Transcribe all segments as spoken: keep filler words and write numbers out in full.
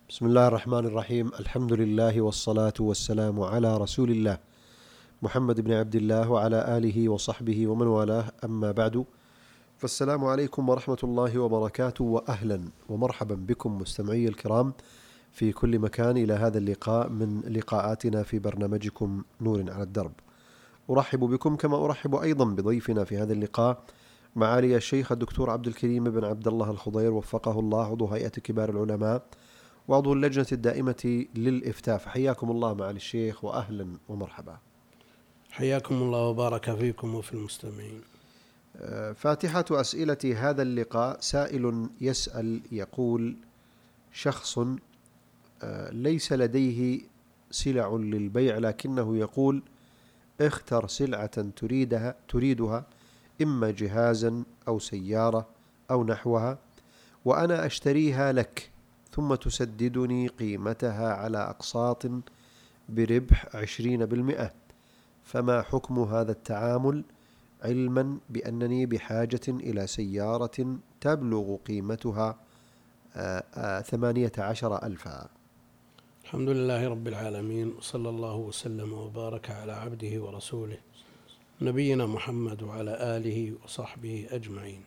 بسم الله الرحمن الرحيم. الحمد لله والصلاة والسلام على رسول الله محمد بن عبد الله وعلى آله وصحبه ومن والاه، أما بعد، فالسلام عليكم ورحمة الله وبركاته، وأهلا ومرحبا بكم مستمعي الكرام في كل مكان إلى هذا اللقاء من لقاءاتنا في برنامجكم نور على الدرب. أرحب بكم كما أرحب أيضا بضيفنا في هذا اللقاء، معالي الشيخ الدكتور عبد الكريم بن عبد الله الخضير، وفقه الله، عضو هيئة كبار العلماء وعضو اللجنة الدائمة للإفتاء. فحياكم الله معالي الشيخ، وأهلا ومرحبا. حياكم الله وبارك فيكم وفي المستمعين. فاتحة أسئلة هذا اللقاء: سائل يسأل يقول: شخص ليس لديه سلع للبيع، لكنه يقول: اختر سلعة تريدها تريدها إما جهازا أو سيارة أو نحوها، وأنا أشتريها لك ثم تسددني قيمتها على أقساط بربح عشرين بالمئة، فما حكم هذا التعامل، علما بأنني بحاجة إلى سيارة تبلغ قيمتها ثمانية عشر ألفا؟ الحمد لله رب العالمين، وصلى الله وسلم وبارك على عبده ورسوله نبينا محمد وعلى آله وصحبه أجمعين.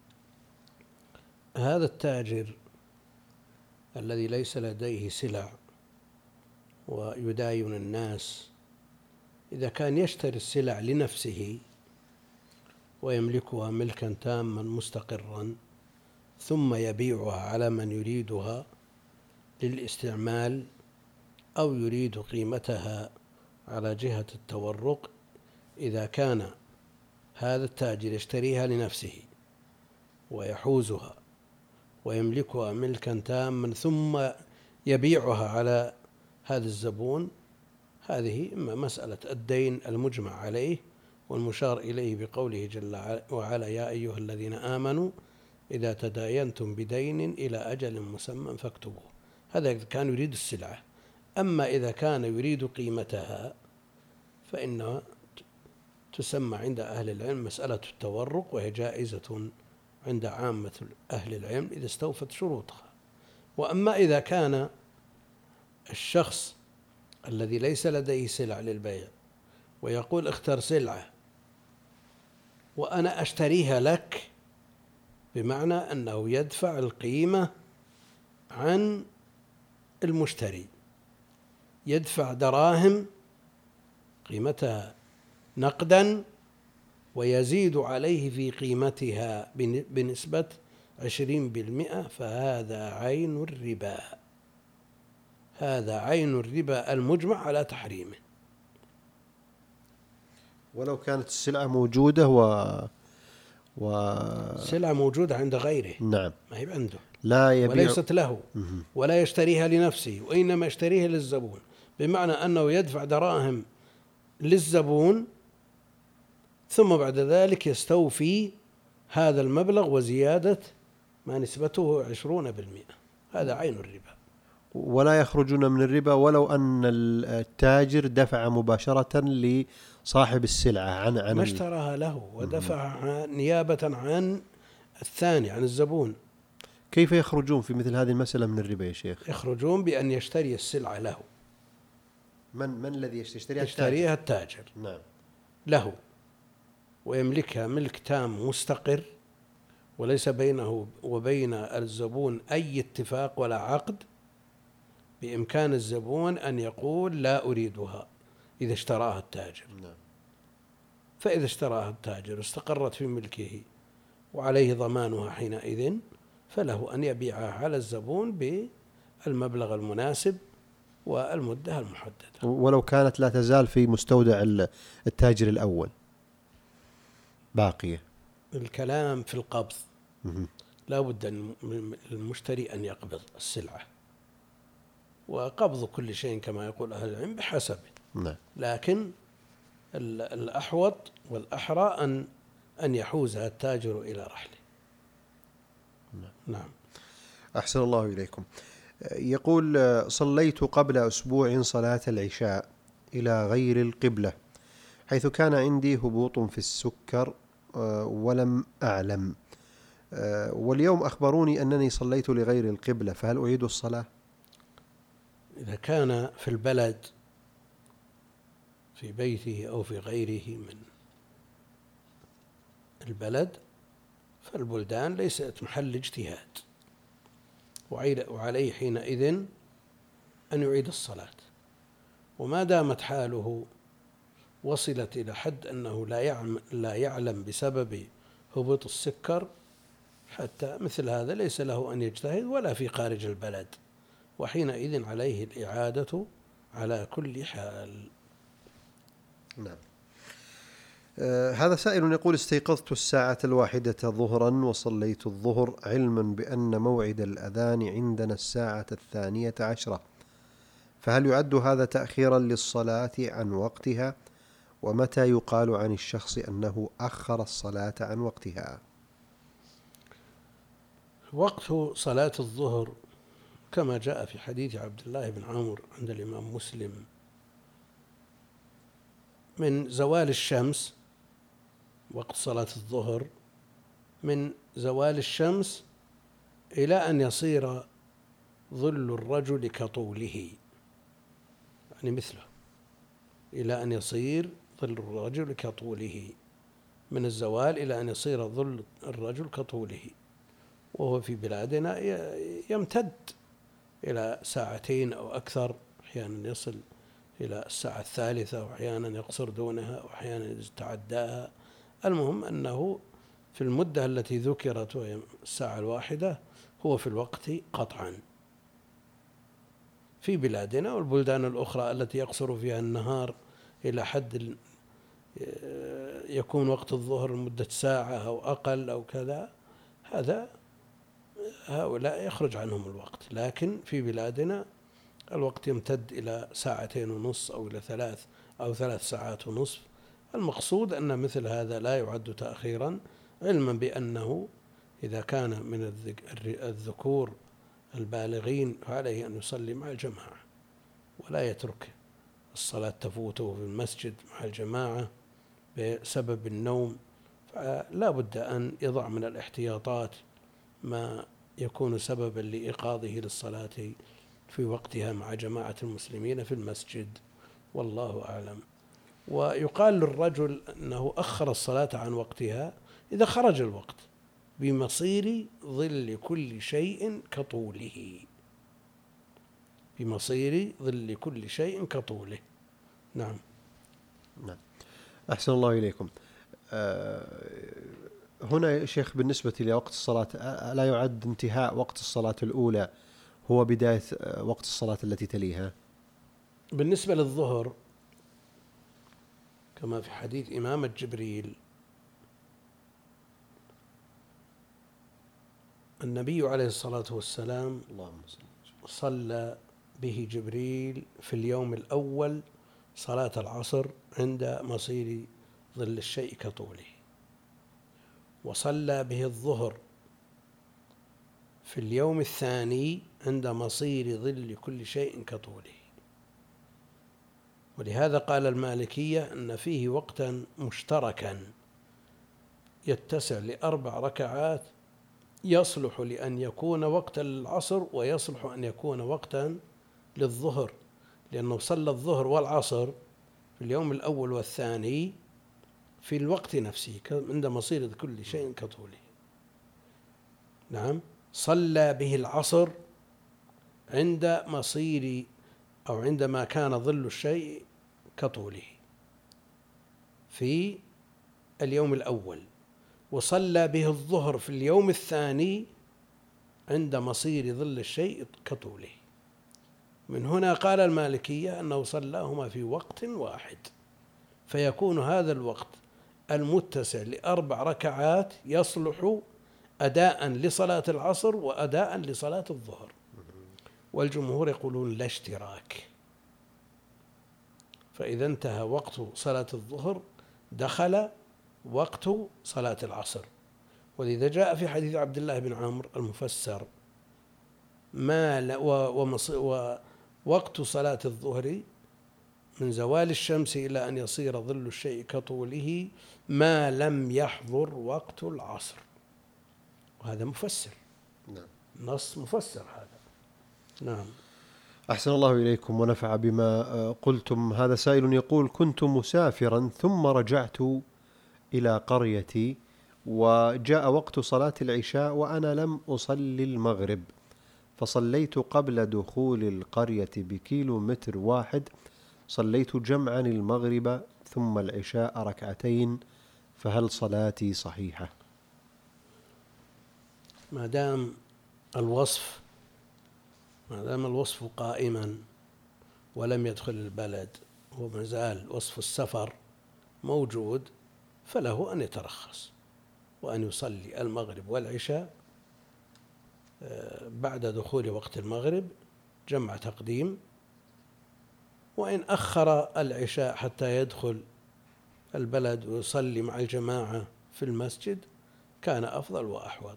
هذا التاجر الذي ليس لديه سلع ويداين الناس، إذا كان يشتري السلع لنفسه ويملكها ملكا تاما مستقرا ثم يبيعها على من يريدها للاستعمال أو يريد قيمتها على جهة التورق، إذا كان هذا التاجر يشتريها لنفسه ويحوزها ويملكها ملكا تاما ثم يبيعها على هذا الزبون، هذه إما مسألة الدين المجمع عليه والمشار إليه بقوله جل وعلا: يا أيها الذين آمنوا إذا تداينتم بدين إلى أجل مسمى فاكتبوه. هذا إذا كان يريد السلعة. أما إذا كان يريد قيمتها فإنها تسمى عند أهل العلم مسألة التورق، وهي جائزة عند عامة أهل العلم إذا استوفت شروطها. وأما إذا كان الشخص الذي ليس لديه سلع للبيع ويقول: اختر سلعة وأنا أشتريها لك، بمعنى أنه يدفع القيمة عن المشتري، يدفع دراهم قيمتها نقدا ويزيد عليه في قيمتها بنسبة عشرين بالمئة، فهذا عين الربا. هذا عين الربا المجمع على تحريمه. ولو كانت السلعة موجودة و و سلعة موجودة عند غيره، نعم، ما هي عنده، لا يبيع وليست له ولا يشتريها لنفسه، وإنما يشتريها للزبون، بمعنى أنه يدفع دراهم للزبون ثم بعد ذلك يستوفي هذا المبلغ وزيادة ما نسبته عشرون بالمئة. هذا عين الربا. ولا يخرجون من الربا ولو أن التاجر دفع مباشرة لصاحب السلعة عن عن ما اشتراها له ودفع نيابة عن الثاني، عن الزبون. كيف يخرجون في مثل هذه المسألة من الربا يا شيخ؟ يخرجون بأن يشتري السلعة له. من من الذي يشتريها؟ يشتريها التاجر. نعم، له، ويملكها ملك تام مستقر، وليس بينه وبين الزبون أي اتفاق ولا عقد. بإمكان الزبون أن يقول: لا أريدها، إذا اشتراها التاجر. نعم. فإذا اشتراها التاجر استقرت في ملكه وعليه ضمانها حينئذ، فله أن يبيعها على الزبون بالمبلغ المناسب والمدة المحددة، ولو كانت لا تزال في مستودع التاجر الأول باقية. الكلام في القبض. لا بد المشتري أن يقبض السلعة، وقبض كل شيء كما يقول أهل العلم بحسبه. نعم. لكن الأحوط والأحرى أن أن يحوزها التاجر إلى رحله. نعم. نعم. أحسن الله إليكم. يقول: صليت قبل أسبوع صلاة العشاء إلى غير القبلة، حيث كان عندي هبوط في السكر ولم أعلم، واليوم أخبروني أنني صليت لغير القبلة، فهل أعيد الصلاة؟ إذا كان في البلد في بيته أو في غيره من البلد فالبلدان ليست محل اجتهاد، وعليه حينئذ أن يعيد الصلاة. وما دامت حاله وصلت إلى حد أنه لا يعلم, لا يعلم بسبب هبوط السكر، حتى مثل هذا ليس له أن يجتهد ولا في خارج البلد، وحينئذ عليه الإعادة على كل حال. نعم. آه هذا سائل يقول: استيقظت الساعة الواحدة ظهرا وصليت الظهر علما بأن موعد الأذان عندنا الساعة الثانية عشرة، فهل يعد هذا تأخيرا للصلاة عن وقتها؟ ومتى يقال عن الشخص أنه أخر الصلاة عن وقتها؟ وقت صلاة الظهر كما جاء في حديث عبد الله بن عمرو عند الإمام مسلم من زوال الشمس، وقت صلاة الظهر من زوال الشمس إلى أن يصير ظل الرجل كطوله، يعني مثله، إلى أن يصير ظل الرجل كطوله، من الزوال إلى أن يصير ظل الرجل كطوله. وهو في بلادنا يمتد إلى ساعتين أو أكثر، أحيانا يصل إلى الساعة الثالثة، وأحيانا يقصر دونها، وأحيانا يتعداها. المهم أنه في المدة التي ذكرت وهي الساعة الواحدة هو في الوقت قطعا في بلادنا. والبلدان الأخرى التي يقصر فيها النهار إلى حد يكون وقت الظهر لمدة ساعة أو أقل أو كذا، هذا هؤلاء يخرج عنهم الوقت. لكن في بلادنا الوقت يمتد إلى ساعتين ونصف أو إلى ثلاث أو ثلاث ساعات ونصف. المقصود أن مثل هذا لا يعد تأخيرا، علما بأنه إذا كان من الذكور البالغين فعليه أن يصلي مع الجماعة ولا يترك الصلاة تفوته في المسجد مع الجماعة بسبب النوم. فلا بد أن يضع من الاحتياطات ما يكون سببا لإيقاظه للصلاة في وقتها مع جماعة المسلمين في المسجد، والله أعلم. ويقال للرجل أنه أخر الصلاة عن وقتها إذا خرج الوقت بمصير ظل كل شيء كطوله، بمصير ظل كل شيء كطوله. نعم. نعم. أحسن الله إليكم. أه هنا يا شيخ بالنسبة لوقت الصلاة، لا يعد انتهاء وقت الصلاة الأولى هو بداية وقت الصلاة التي تليها؟ بالنسبة للظهر كما في حديث إمامة جبريل، النبي عليه الصلاة والسلام صلى به جبريل في اليوم الأول صلاة العصر عند مصير ظل الشيء كطوله، وصلى به الظهر في اليوم الثاني عند مصير ظل كل شيء كطوله. ولهذا قال المالكية أن فيه وقتا مشتركا يتسع لأربع ركعات، يصلح لأن يكون وقتا للعصر ويصلح أن يكون وقتا للظهر، لأنه صلى الظهر والعصر في اليوم الأول والثاني في الوقت نفسه عند مصير كل شيء كطوله. نعم. صلى به العصر عند مصير أو عندما كان ظل الشيء كطوله في اليوم الأول، وصلى به الظهر في اليوم الثاني عند مصير ظل الشيء كطوله. من هنا قال المالكية أنه صلاهما في وقت واحد، فيكون هذا الوقت المتسع لأربع ركعات يصلح أداء لصلاة العصر وأداء لصلاة الظهر. والجمهور يقولون لا اشتراك، فإذا انتهى وقت صلاة الظهر دخل وقت صلاة العصر. ولذا جاء في حديث عبد الله بن عمرو المفسر ما ووقت صلاة الظهر من زوال الشمس إلى أن يصير ظل الشيء كطوله ما لم يحضر وقت العصر. وهذا مفسر، نعم. نص مفسر هذا. نعم. أحسن الله إليكم ونفع بما قلتم. هذا سائل يقول: كنت مسافرا ثم رجعت إلى قريتي وجاء وقت صلاة العشاء وأنا لم أصلي المغرب، فصليت قبل دخول القرية بكيلو متر واحد، صليت جمعا المغرب ثم العشاء ركعتين، فهل صلاتي صحيحة؟ ما دام الوصف ما دام الوصف قائما ولم يدخل البلد وما زال وصف السفر موجود، فله أن يترخص وأن يصلي المغرب والعشاء بعد دخول وقت المغرب جمع تقديم، وإن أخر العشاء حتى يدخل البلد ويصلي مع الجماعة في المسجد كان أفضل وأحوط،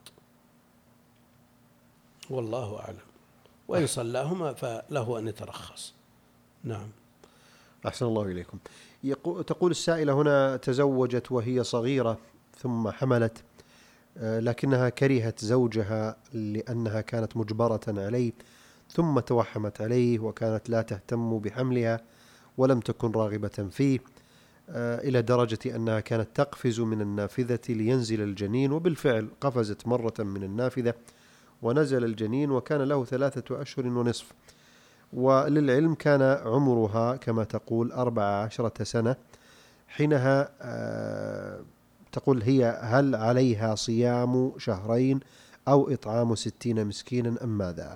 والله أعلم. وإن صلاهما فله أن يترخص. نعم. أحسن الله إليكم. تقول السائلة هنا: تزوجت وهي صغيرة ثم حملت، لكنها كرهت زوجها لأنها كانت مجبرة عليه، ثم توحمت عليه وكانت لا تهتم بحملها ولم تكن راغبة فيه، إلى درجة أنها كانت تقفز من النافذة لينزل الجنين، وبالفعل قفزت مرة من النافذة ونزل الجنين وكان له ثلاثة أشهر ونصف، وللعلم كان عمرها كما تقول أربع عشرة سنة. حينها تقول هي: هل عليها صيام شهرين أو إطعام ستين مسكينا أم ماذا؟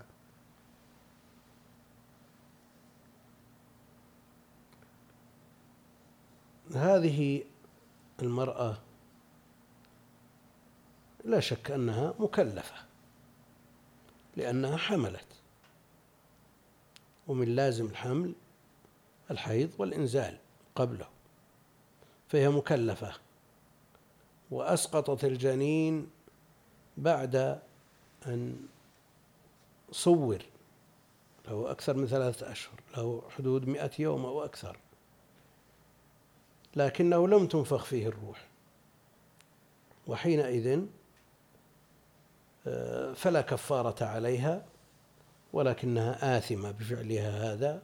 هذه المرأة لا شك أنها مكلفة لأنها حملت، ومن لازم الحمل الحيض والإنزال قبله، فهي مكلفة، وأسقطت الجنين بعد أن صور له أكثر من ثلاثة أشهر، له حدود مئة يوم أو أكثر، لكنه لم تنفخ فيه الروح، وحينئذ فلا كفارة عليها، ولكنها آثمة بفعلها هذا،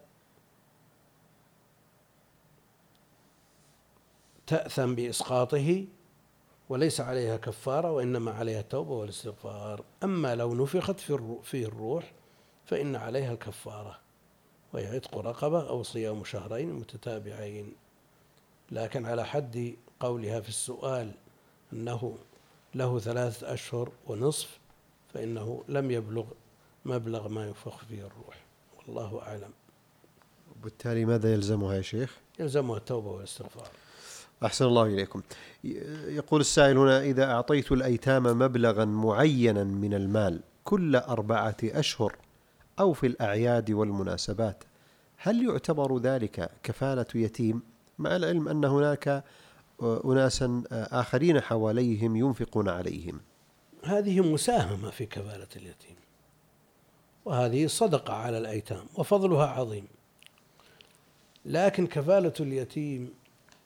تأثم بإسقاطه وليس عليها كفارة، وإنما عليها التوبة والاستغفار. أما لو نفخت فيه الروح فإن عليها الكفارة، وهي عتق رقبة أو صيام شهرين متتابعين. لكن على حد قولها في السؤال أنه له ثلاثة أشهر ونصف، فإنه لم يبلغ مبلغ ما ينفخ فيه الروح، والله أعلم. وبالتالي ماذا يلزمها يا شيخ؟ يلزمها التوبة والاستغفار. أحسن الله إليكم. يقول السائل هنا: إذا أعطيت الأيتام مبلغا معينا من المال كل أربعة أشهر أو في الأعياد والمناسبات، هل يعتبر ذلك كفالة يتيم، مع العلم أن هناك أناسا آخرين حواليهم ينفقون عليهم؟ هذه مساهمة في كفالة اليتيم، وهذه صدقة على الأيتام وفضلها عظيم. لكن كفالة اليتيم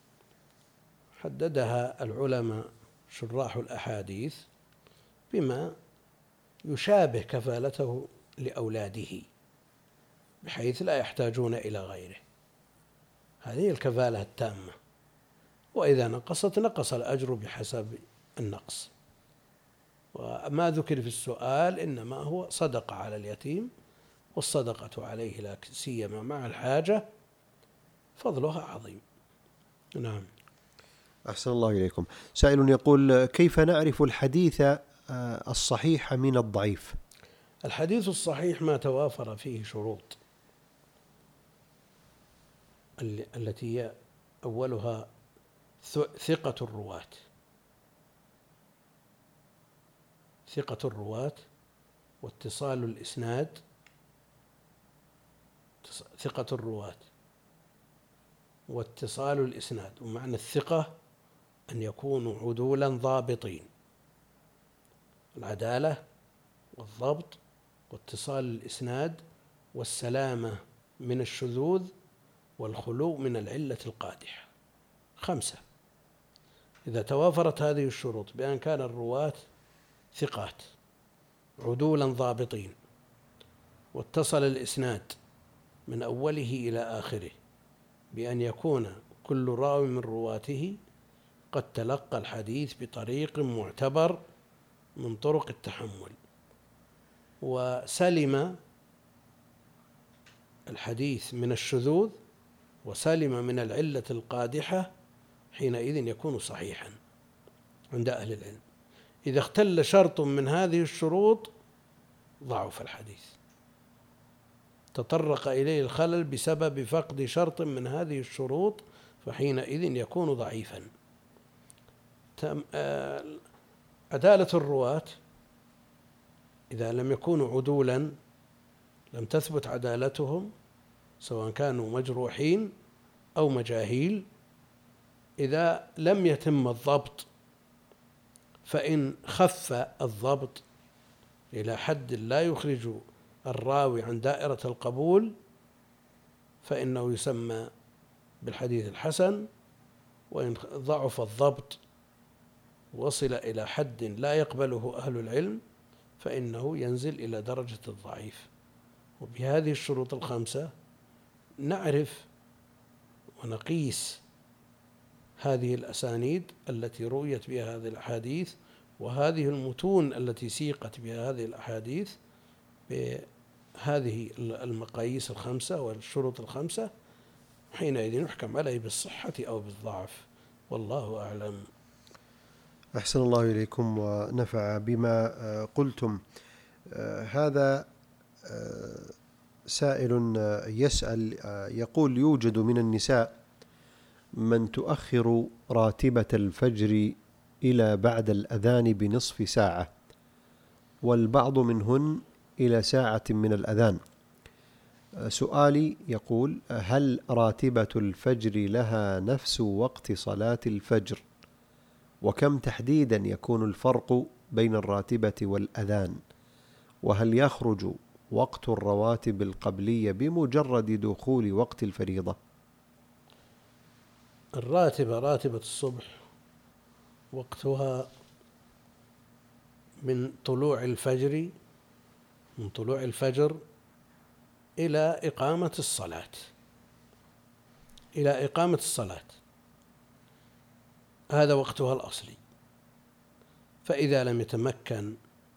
حددها العلماء شراح الأحاديث بما يشابه كفالته لأولاده، بحيث لا يحتاجون إلى غيره. هذه الكفالة التامة، وإذا نقصت نقص الأجر بحسب النقص. وما ذكر في السؤال إنما هو صدقة على اليتيم، والصدقة عليه لا سيما مع الحاجة فضلها عظيم. نعم. أحسن الله إليكم. سائل يقول: كيف نعرف الحديث الصحيح من الضعيف؟ الحديث الصحيح ما توافر فيه شروط، التي هي أولها ثقة الرواة ثقة الرواة واتصال الإسناد. ثقة الرواة واتصال الإسناد، ومعنى الثقة أن يكونوا عدولا ضابطين، العدالة والضبط واتصال الإسناد والسلامة من الشذوذ والخلو من العلة القادحة. خمسة. إذا توافرت هذه الشروط بأن كان الرواة ثقات عدولا ضابطين، واتصل الإسناد من أوله إلى آخره، بأن يكون كل راوي من رواته قد تلقى الحديث بطريق معتبر من طرق التحمل، وسلم الحديث من الشذوذ وسلم من العلة القادحة، حينئذ يكون صحيحا عند أهل العلم. إذا اختل شرط من هذه الشروط ضعف الحديث، تطرق إليه الخلل بسبب فقد شرط من هذه الشروط، فحينئذ يكون ضعيفا. عدالة الرواة إذا لم يكونوا عدولا لم تثبت عدالتهم، سواء كانوا مجروحين أو مجاهيل. إذا لم يتم الضبط، فإن خف الضبط إلى حد لا يخرج الراوي عن دائرة القبول فإنه يسمى بالحديث الحسن، وإن ضعف الضبط وصل إلى حد لا يقبله أهل العلم فإنه ينزل إلى درجة الضعيف. وبهذه الشروط الخمسة نعرف ونقيس هذه الأسانيد التي رويت بها هذه الأحاديث وهذه المتون التي سيقت بها هذه الأحاديث بهذه المقاييس الخمسة والشروط الخمسة، حينئذ نحكم عليه بالصحة أو بالضعف، والله أعلم. أحسن الله إليكم ونفع بما قلتم. هذا سائل يسأل يقول: يوجد من النساء من تؤخر راتبة الفجر إلى بعد الأذان بنصف ساعة، والبعض منهن إلى ساعة من الأذان. سؤالي يقول: هل راتبة الفجر لها نفس وقت صلاة الفجر؟ وكم تحديدا يكون الفرق بين الراتبة والأذان؟ وهل يخرج وقت الرواتب القبلية بمجرد دخول وقت الفريضة؟ الراتبة راتبة الصبح وقتها من طلوع الفجر من طلوع الفجر إلى إقامة الصلاة إلى إقامة الصلاة هذا وقتها الأصلي. فإذا لم يتمكن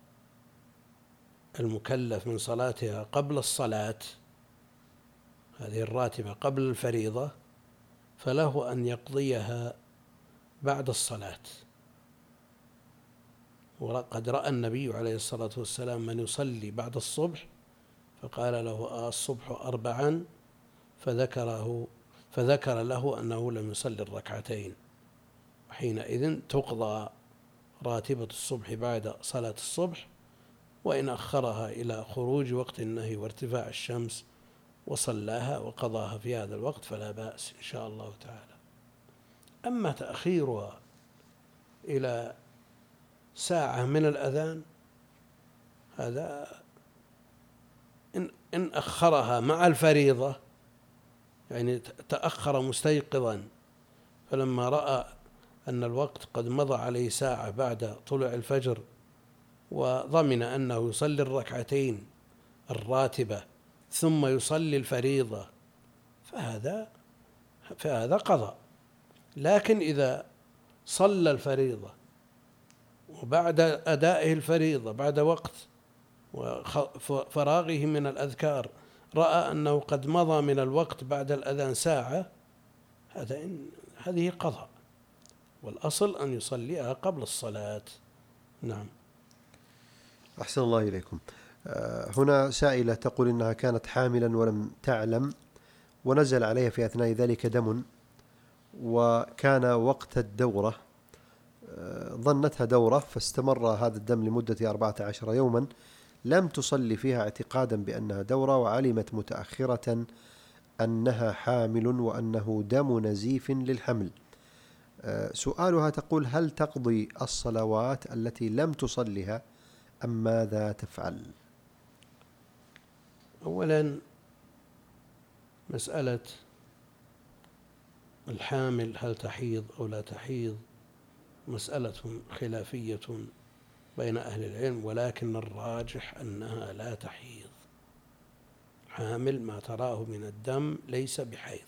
المكلف من صلاتها قبل الصلاة، هذه الراتبة قبل الفريضة، فله أن يقضيها بعد الصلاة. وقد رأى النبي عليه الصلاة والسلام من يصلي بعد الصبح فقال له: آه الصبح أربعا، فذكره فذكر له أنه لم يصلي الركعتين، وحينئذ تقضى راتبة الصبح بعد صلاة الصبح، وإن أخرها إلى خروج وقت النهي وارتفاع الشمس وصلاها وقضاها في هذا الوقت فلا بأس إن شاء الله تعالى. أما تأخيرها إلى ساعة من الأذان، هذا إن إن أخرها مع الفريضة، يعني تأخر مستيقظا فلما رأى أن الوقت قد مضى عليه ساعة بعد طلوع الفجر وضمن أنه يصلي الركعتين الراتبة ثم يصلي الفريضة، فهذا فهذا قضاء. لكن إذا صلى الفريضة وبعد أدائه الفريضة بعد وقت وفراغه من الأذكار رأى أنه قد مضى من الوقت بعد الأذان ساعة، هذا إن هذه قضاء، والأصل أن يصليها قبل الصلاة. نعم. أحسن الله إليكم. هنا سائلة تقول إنها كانت حاملا ولم تعلم، ونزل عليها في أثناء ذلك دم، وكان وقت الدورة، ظنتها دورة فاستمر هذا الدم لمدة أربعة عشر يوما، لم تصلي فيها اعتقادا بأنها دورة، وعلمت متأخرة أنها حامل وأنه دم نزيف للحمل. سؤالها تقول: هل تقضي الصلوات التي لم تصلها أم ماذا تفعل؟ أولا، مسألة الحامل هل تحيض أو لا تحيض مسألة خلافية بين أهل العلم، ولكن الراجح أنها لا تحيض. حامل ما تراه من الدم ليس بحيض،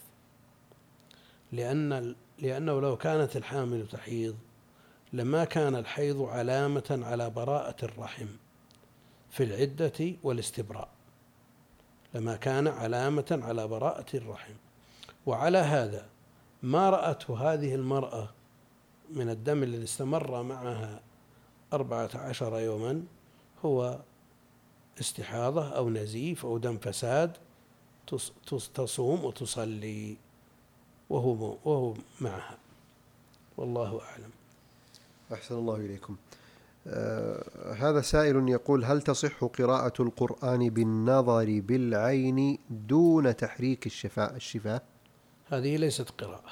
لأن لأنه لو كانت الحامل تحيض لما كان الحيض علامة على براءة الرحم في العدة والاستبراء، لما كان علامة على براءة الرحم. وعلى هذا ما رأته هذه المرأة من الدم الذي استمر معها أربعة عشر يوما هو استحاضة أو نزيف أو دم فساد، تصوم وتصلي وهو وهو معها، والله أعلم. أحسن الله إليكم. آه هذا سائل يقول: هل تصح قراءة القرآن بالنظر بالعين دون تحريك الشفاء الشفاه؟ هذه ليست قراءة.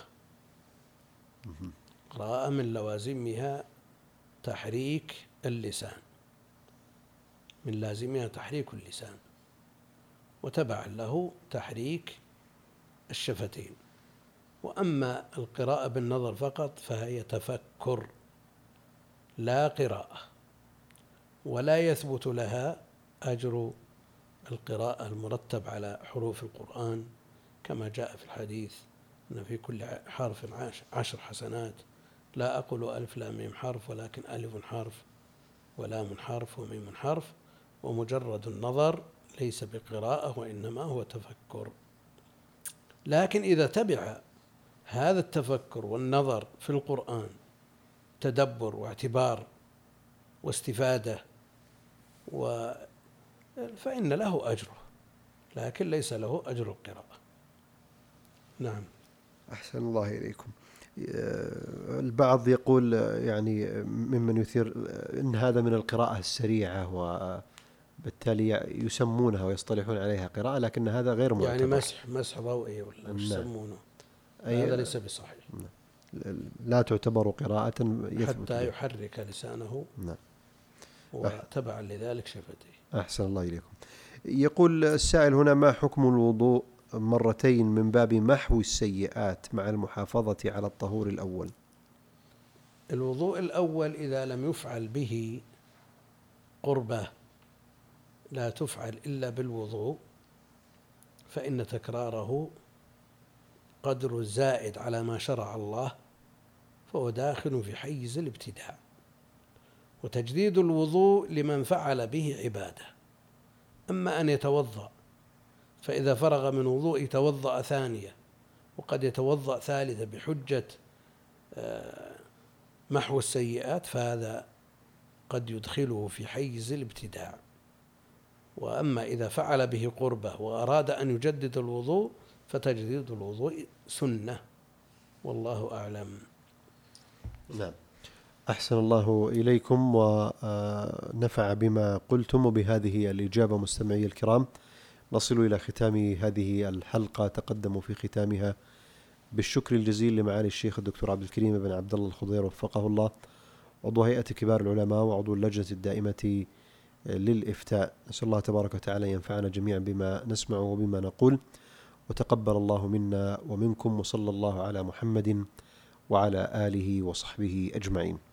قراءة من لوازمها تحريك اللسان، من لازمها تحريك اللسان، وتبعا له تحريك الشفتين. وأما القراءة بالنظر فقط فهي تفكر لا قراءة، ولا يثبت لها أجر القراءة المرتب على حروف القرآن كما جاء في الحديث أن في كل حرف عشر حسنات. لا أقول ألف لام ميم حرف، ولكن ألف حرف ولام حرف وميم حرف، ومجرد النظر ليس بقراءة وإنما هو تفكر. لكن إذا تبع هذا التفكر والنظر في القرآن تدبر واعتبار واستفادة و فإن له أجره، لكن ليس له أجر القراءة. نعم. أحسن الله إليكم. البعض يقول يعني ممن يثير إن هذا من القراءة السريعة وبالتالي يسمونها ويصطلحون عليها قراءة، لكن هذا غير معتبر. يعني مسح مسح ضوئي ولا مش يسمونه؟ هذا ليس بصحيح. لا تعتبر قراءة حتى يحرك لسانه. نعم. وتبعا لذلك شفتيه. أحسن الله إليكم. يقول السائل هنا: ما حكم الوضوء مرتين من باب محو السيئات مع المحافظة على الطهور الأول؟ الوضوء الأول إذا لم يفعل به قربة لا تفعل إلا بالوضوء، فإن تكراره قدر الزائد على ما شرع الله، فهو داخل في حيز الابتداع. وتجديد الوضوء لمن فعل به عبادة. أما أن يتوضأ فإذا فرغ من وضوء توضأ ثانية، وقد يتوضأ ثالثة بحجة محو السيئات، فهذا قد يدخله في حيز الابتداع. وأما إذا فعل به قربة وأراد أن يجدد الوضوء فتجديد الوضوء سنة، والله أعلم. نعم. أحسن الله إليكم ونفع بما قلتم. وبهذه الإجابة مستمعي الكرام نصل إلى ختام هذه الحلقة. تقدموا في ختامها بالشكر الجزيل لمعالي الشيخ الدكتور عبد الكريم بن عبد الله الخضير وفقه الله، عضو هيئة كبار العلماء وعضو اللجنة الدائمة للإفتاء. نسأل الله تبارك وتعالى ينفعنا جميعا بما نسمع وبما نقول، وتقبل الله منا ومنكم، وصلى الله على محمد وعلى آله وصحبه أجمعين.